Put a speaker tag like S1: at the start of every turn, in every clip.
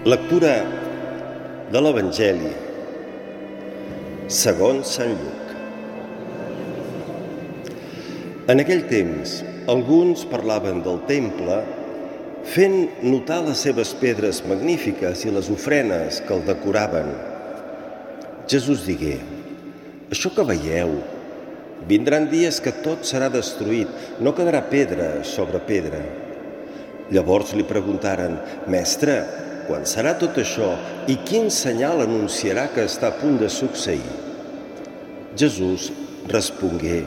S1: Lectura de l'Evangeli segons Sant Lluc. En aquell temps, alguns parlaven del temple, fent notar les seves pedres magnífiques i les ofrenes que el decoraven. Jesús digué: «Això que veieu, vindran dies que tot serà destruït, no quedarà pedra sobre pedra». Llavors li preguntaren: «Mestre, quan serà tot això i quin senyal anunciarà que està a punt de succeir?» Jesús respongué: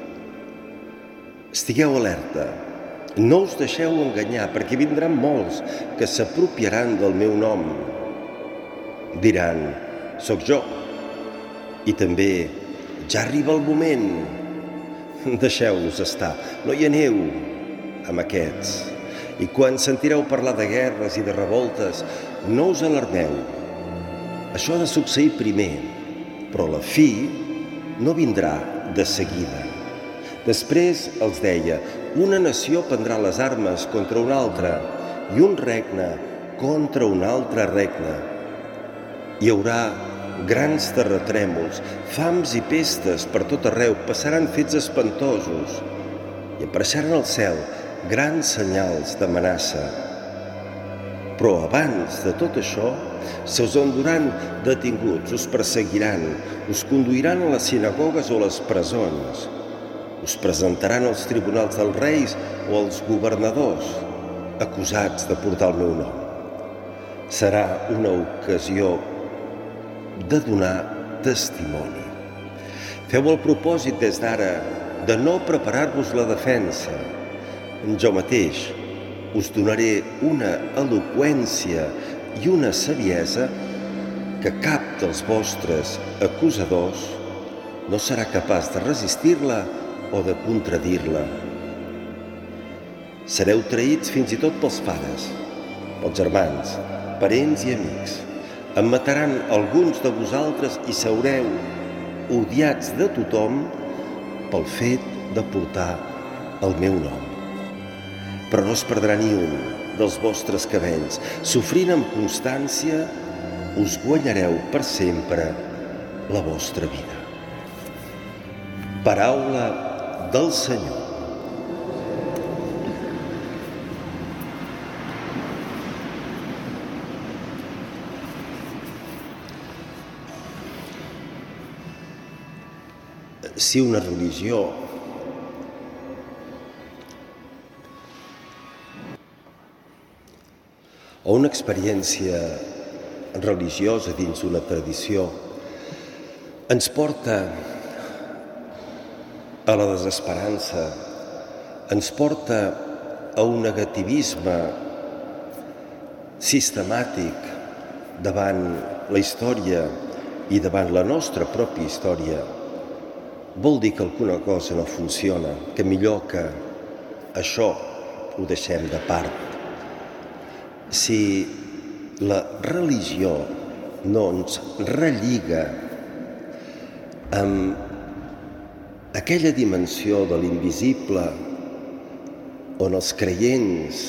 S1: «Estigueu alerta, no us deixeu enganyar, perquè vindran molts que s'apropiaran del meu nom. Diran: soc jo. I també: ja arriba el moment. Deixeu-los estar, no hi aneu amb aquests. I quan sentireu parlar de guerres i de revoltes, no us alarmeu. Això ha de succeir primer, però la fi no vindrà de seguida». Després els deia: una nació prendrà les armes contra una altra i un regne contra un altre regne. Hi haurà grans terratrèmols, fams i pestes per tot arreu, passaran fets espantosos i apareixeran al cel grans senyals d'amenaça. Però abans de tot això, se us enduran detinguts, us perseguiran, us conduiran a les sinagogues o a les presons, us presentaran als tribunals dels reis o als governadors, acusats de portar el meu nom. Serà una ocasió de donar testimoni. Feu el propòsit des d'ara de no preparar-vos la defensa. Jo mateix us donaré una eloqüència i una saviesa que cap dels vostres acusadors no serà capaç de resistir-la o de contradir-la. Sereu traïts fins i tot pels pares, pels germans, parents i amics. Em mataran alguns de vosaltres i sereu odiats de tothom pel fet de portar el meu nom. Però no es perdrà ni un dels vostres cabells. Sofrint amb constància, us guanyareu per sempre la vostra vida. Paraula del Senyor. Si una religió o una experiència religiosa dins una tradició ens porta a la desesperança, ens porta a un negativisme sistemàtic davant la història i davant la nostra pròpia història, vol dir que alguna cosa no funciona, que millor que això ho deixem de part. Si la religió no ens relliga amb aquella dimensió de l'invisible on els creients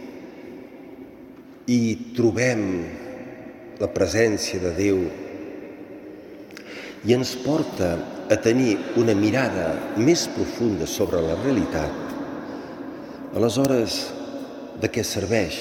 S1: hi trobem la presència de Déu i ens porta a tenir una mirada més profunda sobre la realitat, aleshores de què serveix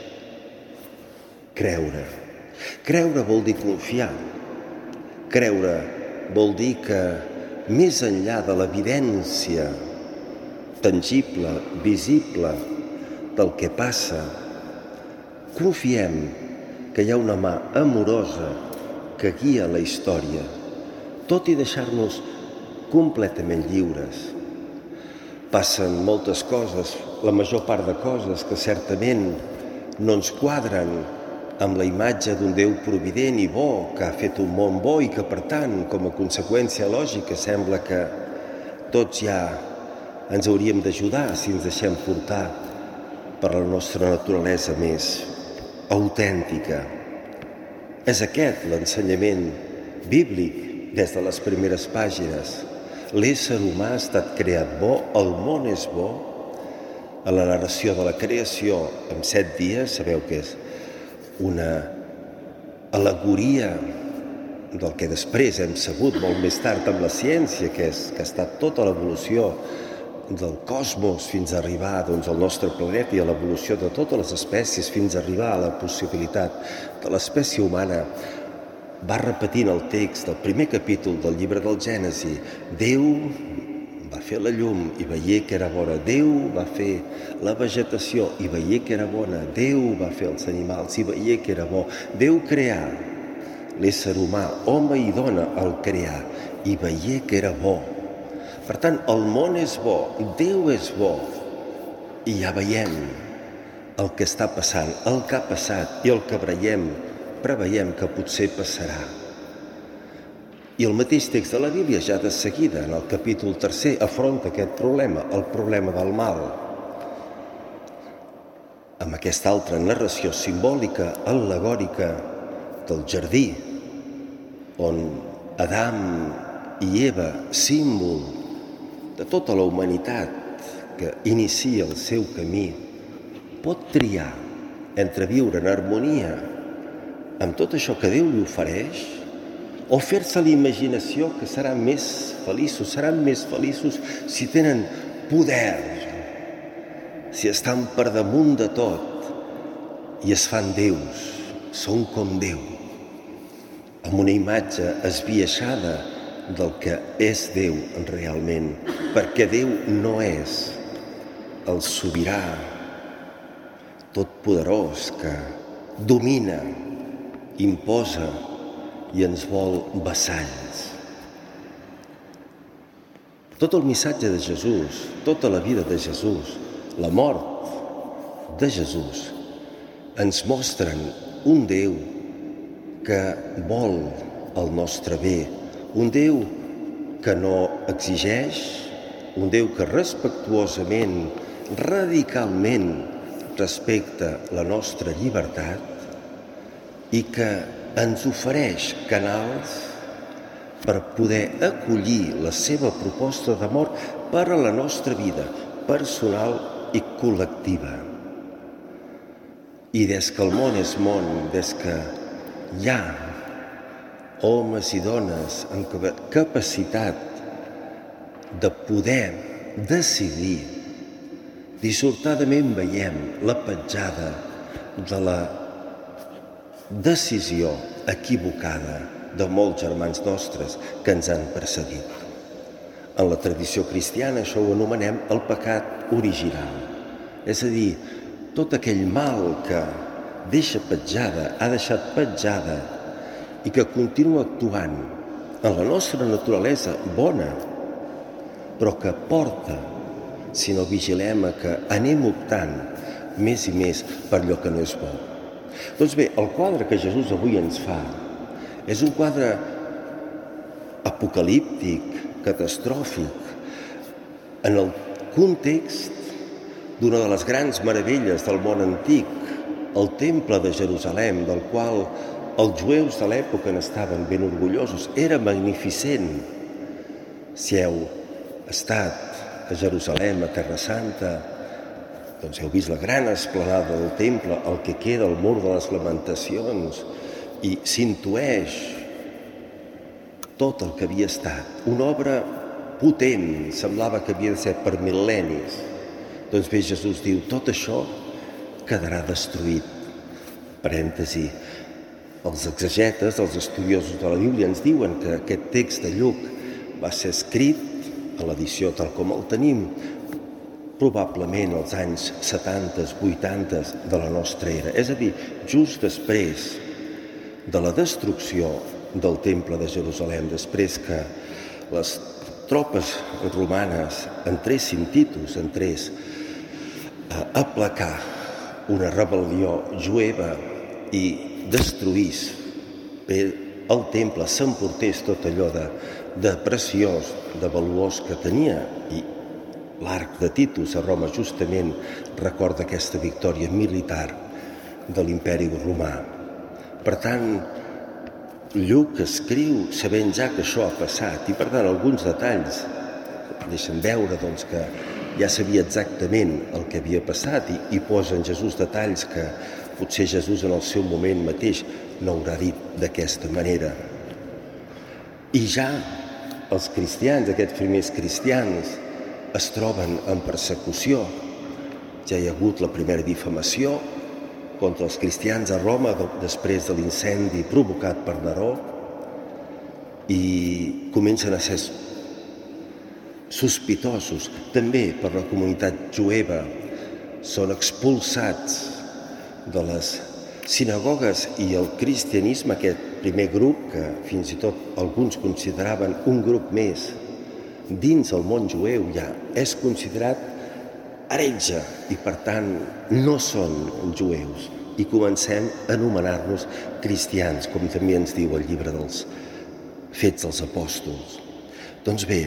S1: creure? Creure vol dir confiar. Creure vol dir que més enllà de l'evidència tangible, visible del que passa, confiem que hi ha una mà amorosa que guia la història, tot i deixar-nos completament lliures. Passen moltes coses, la major part de coses que certament no ens quadren amb la imatge d'un Déu provident i bo, que ha fet un món bo i que, per tant, com a conseqüència lògica, sembla que tots ja ens hauríem d'ajudar si ens deixem portar per la nostra naturalesa més autèntica. És aquest l'ensenyament bíblic des de les primeres pàgines. L'ésser humà ha estat creat bo, el món és bo. A la narració de la creació, en 7 dies, sabeu que és una al·legoria del que després hem sabut molt més tard amb la ciència, que ha estat tota l'evolució del cosmos fins a arribar al nostre planeta i a l'evolució de totes les espècies fins a arribar a la possibilitat de l'espècie humana, va repetint el text del primer capítol del llibre del Gènesi. Déu va fer la llum i veié que era bona. Déu va fer la vegetació i veié que era bona. Déu va fer els animals i veié que era bo. Déu creà l'ésser humà, home i dona el creà, i veié que era bo. Per tant, el món és bo, Déu és bo, i ja veiem el que està passant, el que ha passat i el que preveiem que potser passarà. I el mateix text de la Bíblia ja de seguida, en el capítol 3, afronta aquest problema, el problema del mal. Amb aquesta altra narració simbòlica, al·legòrica del jardí, on Adam i Eva, símbol de tota la humanitat que inicia el seu camí, pot triar entre viure en harmonia amb tot això que Déu li ofereix o fer-se l'imaginació que seran més feliços si tenen poder, si estan per damunt de tot i es fan déus, són com Déu, amb una imatge esbiaixada del que és Déu realment, perquè Déu no és el sobirà totpoderós que domina, imposa i ens vol vassalls. Tot el missatge de Jesús, tota la vida de Jesús, la mort de Jesús, ens mostren un Déu que vol el nostre bé, un Déu que no exigeix, un Déu que respectuosament, radicalment respecta la nostra llibertat i que ens ofereix canals per poder acollir la seva proposta d'amor per a la nostra vida personal i col·lectiva. I des que el món és món, des que hi ha homes i dones amb capacitat de poder decidir, dissortadament veiem la petjada de la decisió equivocada de molts germans nostres que ens han precedit. En la tradició cristiana això ho anomenem el pecat original, és a dir, tot aquell mal que deixa petjada, ha deixat petjada i que continua actuant en la nostra naturalesa bona, però que porta, si no vigilem, a que anem optant més i més per allò que no és bo. Doncs bé, el quadre que Jesús avui ens fa és un quadre apocalíptic, catastròfic, en el context d'una de les grans meravelles del món antic, el Temple de Jerusalem, del qual els jueus de l'època n'estaven ben orgullosos. Era magnificent. Si heu estat a Jerusalem, a Terra Santa, doncs heu vist la gran esplanada del temple, el que queda al mur de les lamentacions, i s'intueix tot el que havia estat. Una obra potent, semblava que havia de ser per mil·lennis. Doncs bé, Jesús diu, tot això quedarà destruït. Parèntesi, els exegetes, els estudiosos de la Bíblia ens diuen que aquest text de Lluc va ser escrit a l'edició tal com el tenim, probablement als anys 70, 80 de la nostra era. És a dir, just després de la destrucció del Temple de Jerusalem, després que les tropes romanes entressin, Titus entrés a aplacar una rebel·lió jueva i destruís el temple, s'emportés tot allò de preciós, de valuós que tenia, i l'arc de Titus a Roma justament recorda aquesta victòria militar de l'imperi romà. Per tant, Lluc escriu sabent ja que això ha passat, i per tant alguns detalls deixen veure que ja sabia exactament el que havia passat, i posen Jesús detalls que potser Jesús en el seu moment mateix no haurà dit d'aquesta manera. I ja els cristians, aquests primers cristians, es troben en persecució. Ja hi ha hagut la primera difamació contra els cristians a Roma després de l'incendi provocat per Neró i comencen a ser sospitosos també per la comunitat jueva. Són expulsats de les sinagogues i el cristianisme, aquest primer grup, que fins i tot alguns consideraven un grup més dins el món jueu, ja és considerat heretge i per tant no són jueus i comencem a anomenar-nos cristians, com també ens diu el llibre dels Fets dels Apòstols. Doncs bé,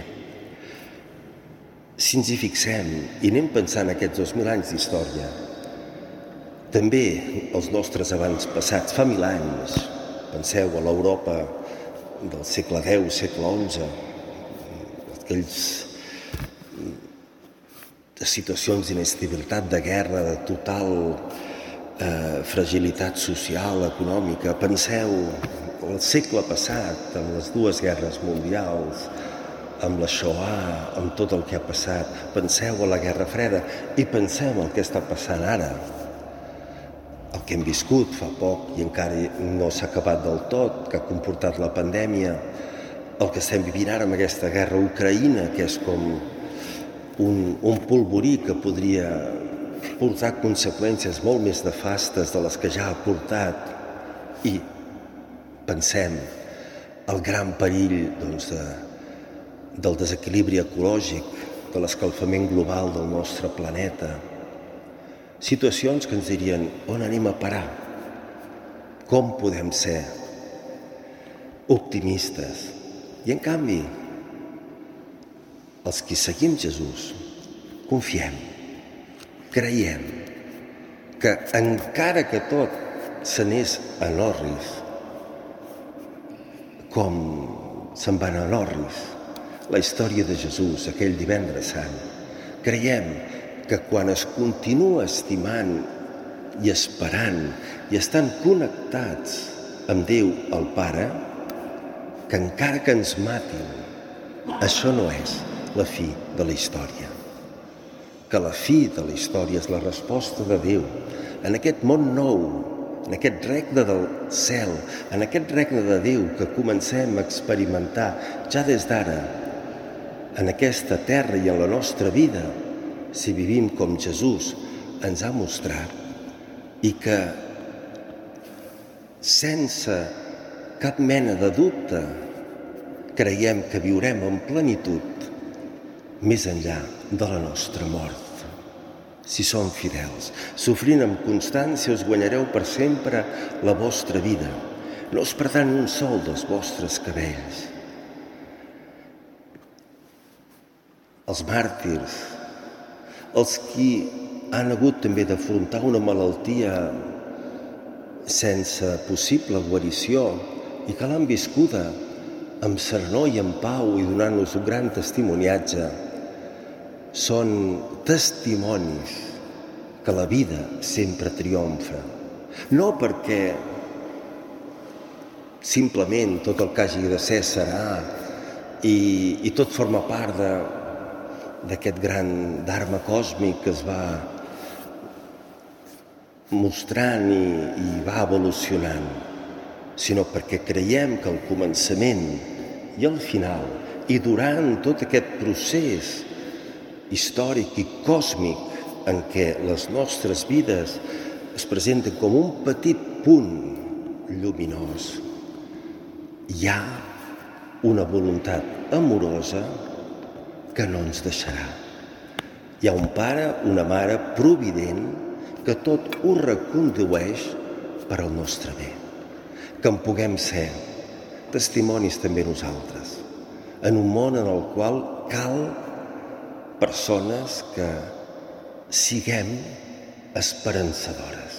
S1: si ens hi fixem i anem pensant aquests 2000 anys d'història, també els nostres avantpassats, fa 1000 anys, penseu a l'Europa del segle X, segle XI, aquells situacions d'inestabilitat, de guerra, de total fragilitat social, econòmica. Penseu al segle passat, amb les dues guerres mundials, amb la Shoah, amb tot el que ha passat. Penseu a la Guerra Freda i penseu el que està passant ara. El que hem viscut fa poc i encara no s'ha acabat del tot, que ha comportat la pandèmia, el que estem vivint ara amb aquesta guerra a Ucraïna, que és com un polvorí que podria portar conseqüències molt més nefastes de les que ja ha portat. I pensem el gran perill del desequilibri ecològic, de l'escalfament global del nostre planeta. Situacions que ens dirien, on anem a parar? Com podem ser optimistes? I en canvi, els que seguim Jesús, confiem, creiem que encara que tot s'anés en orris, com se'n va anar en orris la història de Jesús aquell divendres sant, creiem que quan es continua estimant i esperant i estan connectats amb Déu el Pare, que encara que ens matin, això no és la fi de la història. Que la fi de la història és la resposta de Déu en aquest món nou, en aquest regne del cel, en aquest regne de Déu que comencem a experimentar ja des d'ara, en aquesta terra i en la nostra vida, si vivim com Jesús ens ha mostrat i que sense cap mena de dubte creiem que viurem en plenitud més enllà de la nostra mort. Si som fidels, sofrint amb constància, us guanyareu per sempre la vostra vida. No us perdran un sol dels vostres cabells. Els màrtirs, els qui han hagut també d'afrontar una malaltia sense possible guarició i que l'han viscuda amb serenor i amb pau i donant-nos un gran testimoniatge, són testimonis que la vida sempre triomfa. No perquè simplement tot el que hagi de ser serà i tot forma part d'aquest gran dharma còsmic que es va mostrant i va evolucionant, sinó perquè creiem que al començament i al final i durant tot aquest procés històric i còsmic en què les nostres vides es presenten com un petit punt lluminós, hi ha una voluntat amorosa que no ens deixarà. Hi ha un pare, una mare provident que tot ho recondueix per al nostre bé. Que en puguem ser testimonis també nosaltres, en un món en el qual cal persones que siguem esperançadores.